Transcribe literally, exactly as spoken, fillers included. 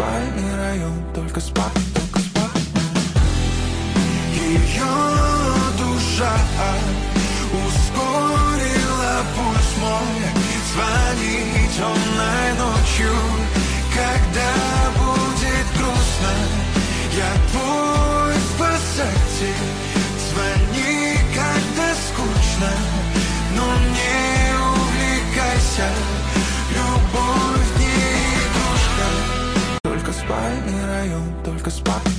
спальный район, только спать, только спать. Ее душа ускорила пульс мой. Звони темной ночью, когда будет грустно. Я твой спасатель. Звони, когда скучно, но не увлекайся. Любовь не игрушка. Только спальный район, только спать.